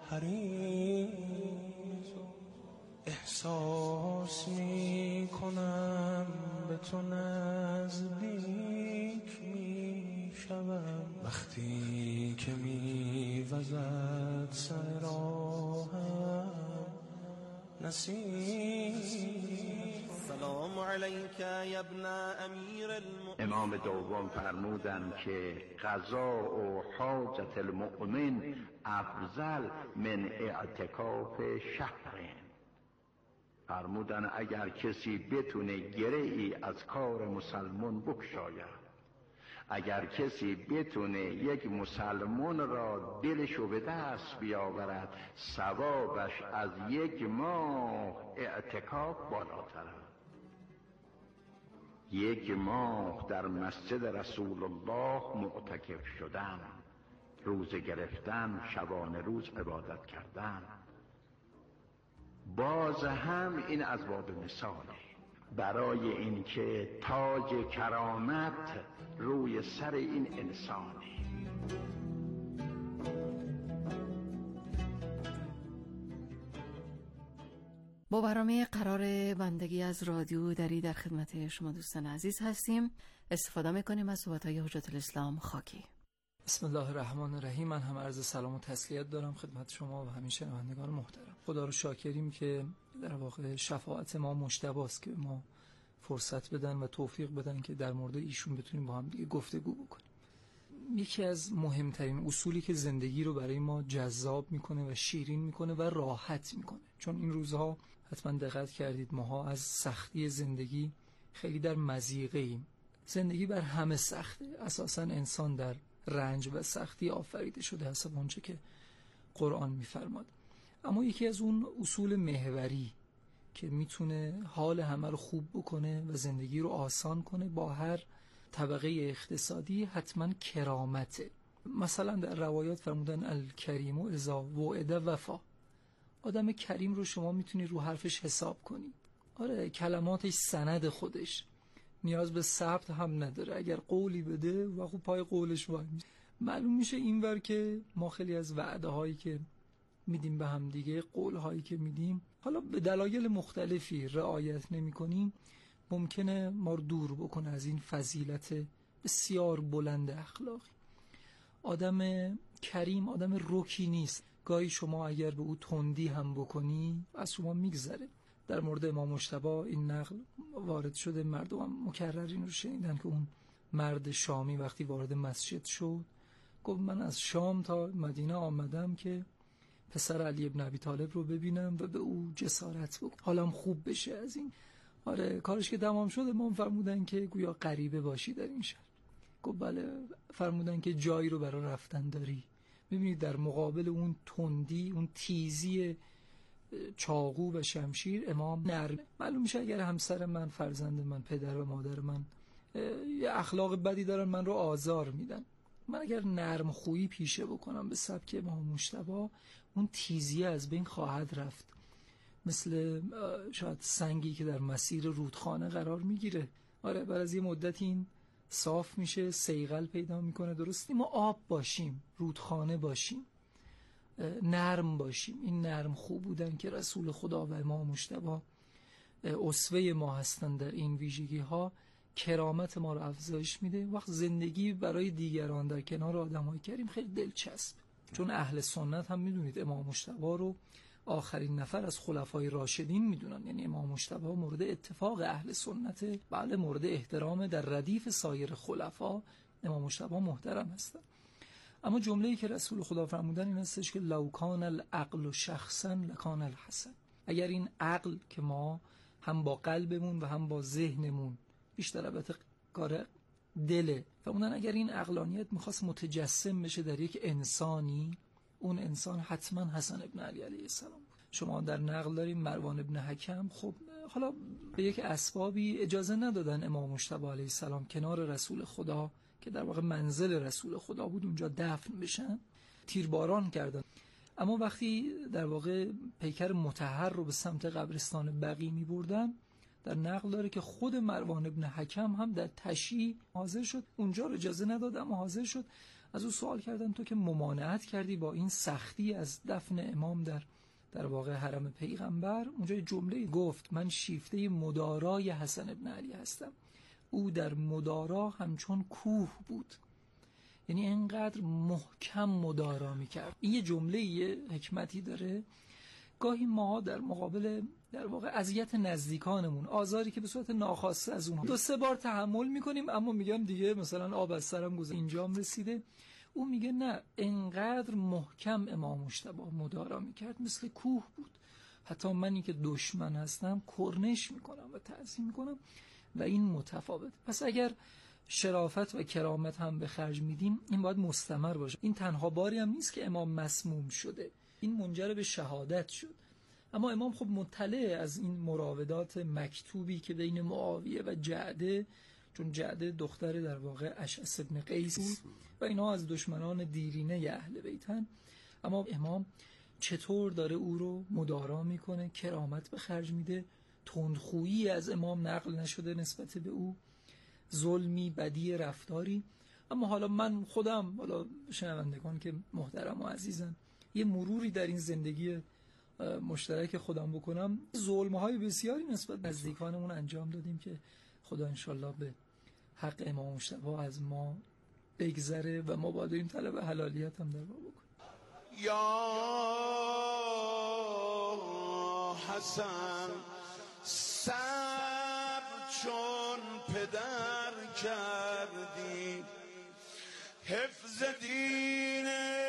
حریم. احساس می کنم به تو نزدیک می شوم وقتی که می وزد سر راهم نسیم. سلام علیک یا ابن امیر المؤمنین. امام دوم فرمودند که قضا و حاجت المؤمن افضل من اعتکاف شهر. فرمودن اگر کسی بتونه گره‌ای از کار مسلمان بگشاید، اگر کسی بتونه یک مسلمان را دلشو به دست بیاورد، ثوابش از 1 ماه اعتکاف بالاتر است. 1 ماه در مسجد رسول الله معتکف شدن، روزه گرفتن، شبانه روز عبادت کردن. باز هم این از باب مثاله برای اینکه تاج کرامت روی سر این انسانه. با برنامه قرار بندگی از رادیو دری در خدمت شما دوستان عزیز هستیم. استفاده میکنیم از صحبت‌های حجت الاسلام خاکی. بسم الله الرحمن الرحیم. من هم عرض سلام و تسلیت دارم خدمت شما و همین شنوندگان محترم. خدا رو شاکریم که در واقع شفاعت ما مجتبی است که ما فرصت بدن و توفیق بدن که در مورد ایشون بتونیم با هم دیگه گفتگو بکنیم. یکی از مهمترین اصولی که زندگی رو برای ما جذاب میکنه و شیرین میکنه و راحت میکنه، چون این روزها حتما دقت کردید ماها از سختی زندگی خیلی در مضیقه ایم. زندگی بر همه سخته، اساسا انسان در رنج و سختی آفریده شده حسب آنچه که قرآن میفرماد. اما یکی از اون اصول محوری که میتونه حال همه رو خوب بکنه و زندگی رو آسان کنه با هر طبقه اقتصادی حتما کرامته. مثلا در روایات فرمودن الکریم و اذا وعد وفا. آدم کریم رو شما میتونی رو حرفش حساب کنی. آره، کلماتش سند خودش، نیاز به ثبت هم نداره. اگر قولی بده و خب پای قولش وای میشه. معلوم میشه اینور که ما خیلی از وعده هایی که میدیم به هم دیگه، قول هایی که میدیم، حالا به دلایل مختلفی رعایت نمی کنیم، ممکنه ما رو دور بکنه از این فضیلت بسیار بلند اخلاقی. آدم کریم آدم رکی نیست. گاهی شما اگر به او تندی هم بکنی از شما میگذره. در مورد امام مجتبی این نقل وارد شده، مردم هم مکرر این رو شنیدن که اون مرد شامی وقتی وارد مسجد شد گفت من از شام تا مدینه آمدم که پسر علی ابن ابی طالب رو ببینم و به او جسارت بکنم، حالم خوب بشه از این. آره، کارش که تمام شد امام فرمودن که گویا غریبه باشی در این شهر. گفت بله. فرمودن که جایی رو برای رفتن داری. ببینید در مقابل اون تندی، اون تیزی چاقو و شمشیر، امام نرم. معلوم میشه اگر همسر من، فرزند من، پدر و مادر من یه اخلاق بدی دارن من رو آزار میدن، من اگر نرم خویی پیشه بکنم به سبک امام مجتبی، اون تیزی از بین خواهد رفت. مثل شاید سنگی که در مسیر رودخانه قرار میگیره. آره، بعد از یه مدت این صاف میشه، صیقل پیدا میکنه. درستی ما آب باشیم، رودخانه باشیم، نرم باشیم. این نرم خوب بودن که رسول خدا و امام مجتبی اسوه ما هستن در این ویژگی ها، کرامت ما رو افزایش میده. وقت زندگی برای دیگران در کنار آدمای کریم خیلی دلچسب، چون اهل سنت هم میدونید امام مجتبی رو آخرین نفر از خلفای راشدین میدونن. یعنی امام مجتبی مورد اتفاق اهل سنت، بله، مورد احترام، در ردیف سایر خلفا امام مجتبی محترم هستن. اما جمله‌ای که رسول خدا فرمودن این هستش که لو کان العقل شخصا لکان الحسن. اگر این عقل که ما هم با قلبمون و هم با ذهنمون، بیشتر البته کار دله، فرمودن اگر این عقلانیت میخواست متجسم بشه در یک انسانی، اون انسان حتما حسن ابن علی علیه السلام. شما در نقل داریم مروان ابن حکم، خب حالا به یک اسبابی اجازه ندادن امام مجتبی علیه السلام کنار رسول خدا که در واقع منزل رسول خدا بود اونجا دفن بشن، تیرباران کردن. اما وقتی در واقع پیکر مطهر رو به سمت قبرستان بقیع می بردن، در نقل داره که خود مروان ابن حکم هم در تشییع حاضر شد. اونجا رو اجازه نداد اما حاضر شد. از او سوال کردن تو که ممانعت کردی با این سختی از دفن امام در واقع حرم پیغمبر، اونجا جمله گفت من شیفته مدارای حسن ابن علی هستم. او در مدارا همچون کوه بود، یعنی اینقدر محکم مدارا میکرد. این یه جمله یه حکمتی داره. گاهی ما در مقابل در واقع اذیت نزدیکانمون، آزاری که به صورت ناخواسته از اونها 2-3 بار تحمل میکنیم، اما میگم دیگه مثلا آب از سرم گذشت، اینجام رسیده. او میگه نه، انقدر محکم امام مجتبی مدارا میکرد، مثل کوه بود. حتی منی که دشمن هستم کرنش میکنم و تعظیم میکنم و این متفاوت. پس اگر شرافت و کرامت هم به خرج میدیم، این باید مستمر باشه. این تنها باری هم نیست که امام مسموم شده، این منجر به شهادت شد. اما امام خب مطلع از این مراودات مکتوبی که بین معاویه و جعده، چون جعده دختر در واقع اشعث ابن قیس بود و اینا از دشمنان دیرینه اهل بیتن، اما امام چطور داره او رو مدارا میکنه، کرامت به خرج میده. تندخویی از امام نقل نشده نسبت به او، ظلمی، بدی رفتاری. اما حالا من خودم، حالا شنوندگان که محترم و عزیزن، یه مروری در این زندگی مشترک خودم بکنم، ظلم‌های بسیاری نسبت به نزدیکانمون انجام دادیم که خدا انشالله به حق امام مجتبی از ما بگذره و ما باید این طلب حلالیت هم در واقع بکنیم. یا حسن صبر چون پدر کردی، حفظ دین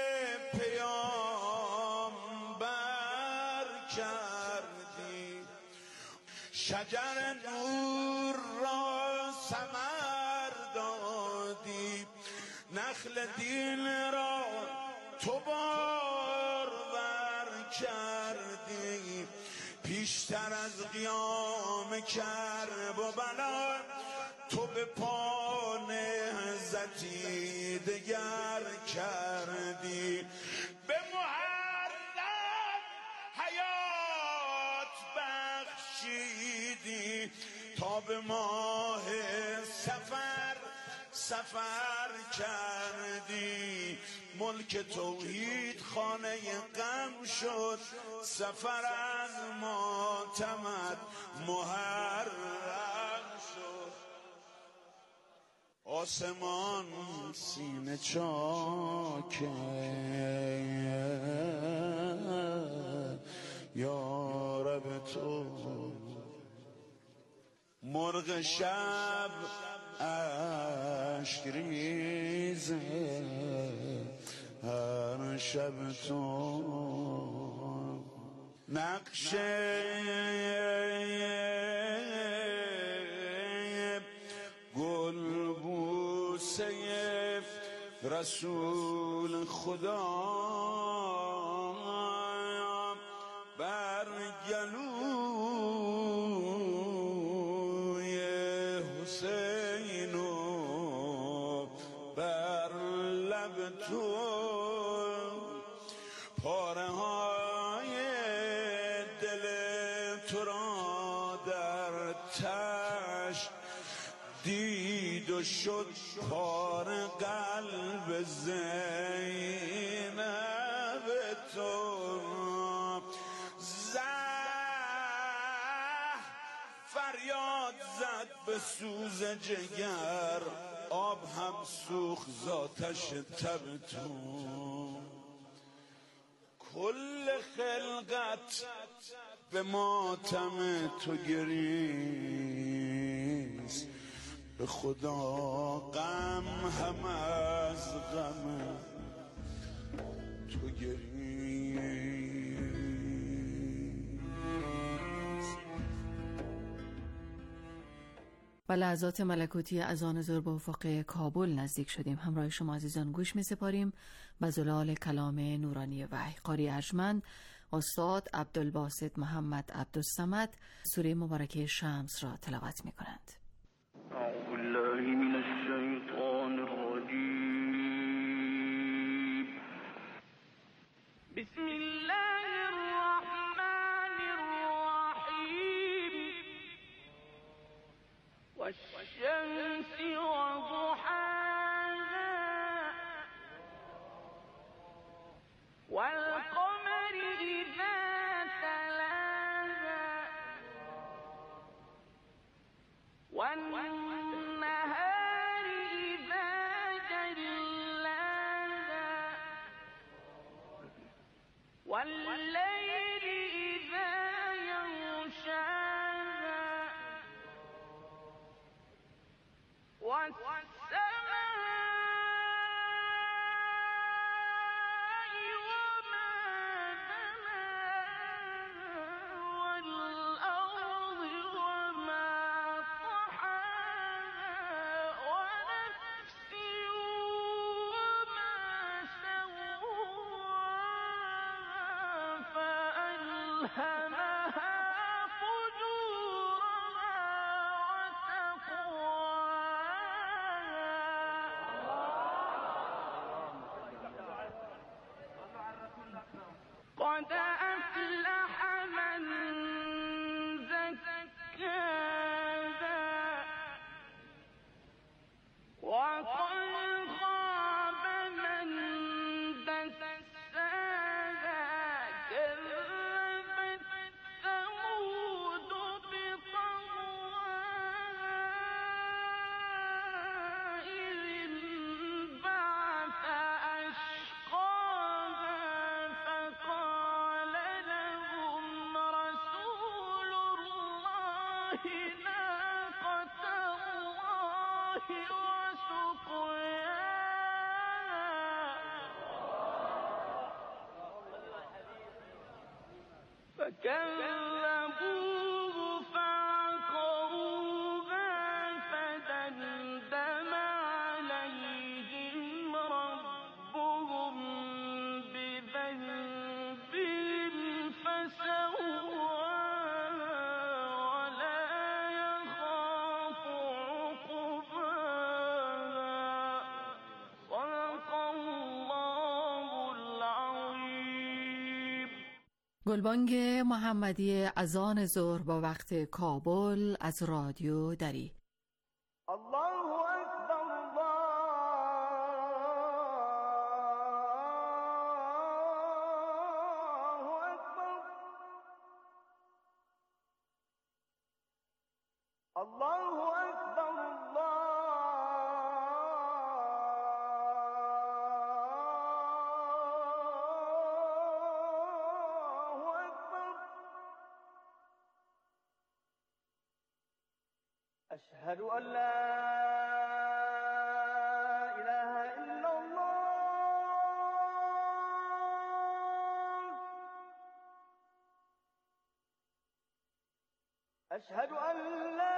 پیامبر کردی، شجر نور را ثمر دادی، نخل دین را تو بارور کردی، پیشتر از قیام کرب و بلا تو به پا نهضتی دگر کردی، به محرم حیات بخشیدی تا به ماه سفر کردی، ملک توحید خانه غم شد، سفر از ماتمت محرم شد، آسمان سینه چاکه یا رب تو، مرغ شب اشک ریزه هر شب تو، نقش گل بوسه رسول خدا بر گلوی حسین و بر لب تو، پاره های دل تو را در تشت دید و شد پاره قلب زینب تو، فریاد زد به سوز جگر، آب هم سوخت ذاتش تب تو، کل خلقت به ماتم تو گریست، به خدا غم هم از غم تو گریست. و لحظات ملکوتی اذان ظهر به افق کابل نزدیک شدیم. همراه شما عزیزان گوش می‌سپاریم به زلال کلام نورانی وحی. قاری ارجمند استاد عبدالباسط محمد عبدالصمد سوره مبارکه شمس را تلاوت می‌کنند. اعوذ بالله من الشیطان الرجیم. بسم الله الرحمن الرحیم. والشمس وضحاها والقمر إذا تلاها والنهار إذا جلاها والليل إذا يغشاها قد أفلح من زكاها وقد گلبانگ محمدی اذان ظهر با وقت کابل از رادیو دری. الله اکبر الله اکبر الله اکبر الله أشهد أن لا إله إلا الله أشهد أن لا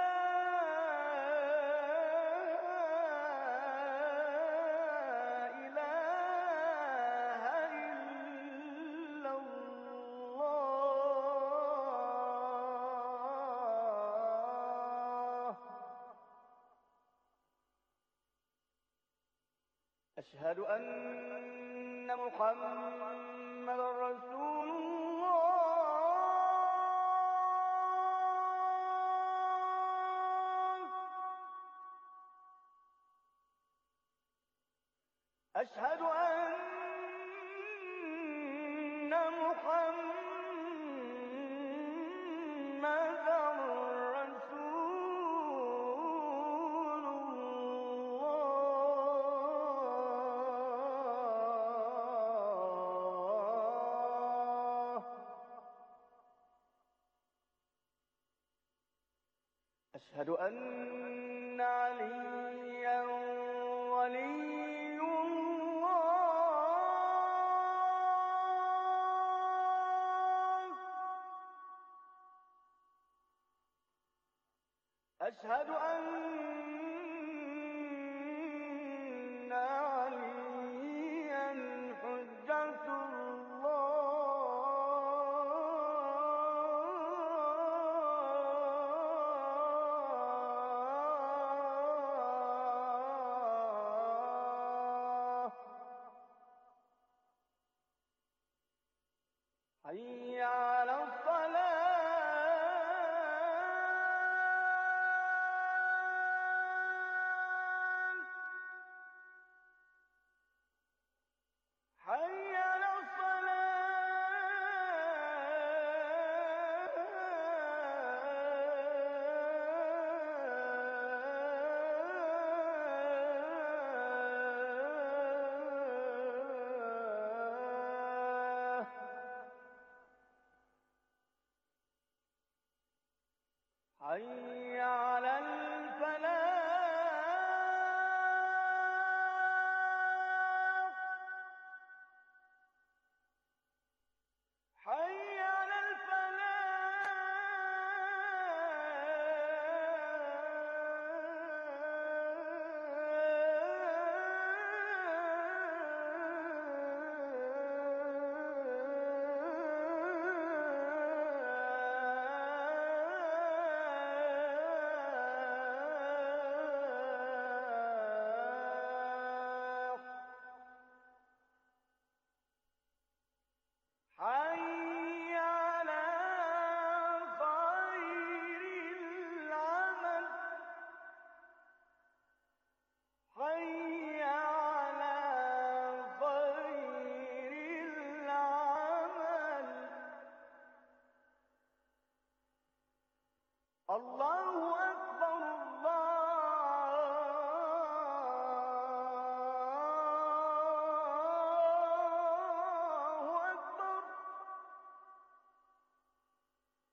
إله إلا الله أشهد أن محمد رسول الله أشهد أن محمد أشهد أن عليا ولي الله أشهد أن عليا حجة حي على الصلاة حي على حي على الفلاح حي على حي على خير العمل حي على خير العمل الله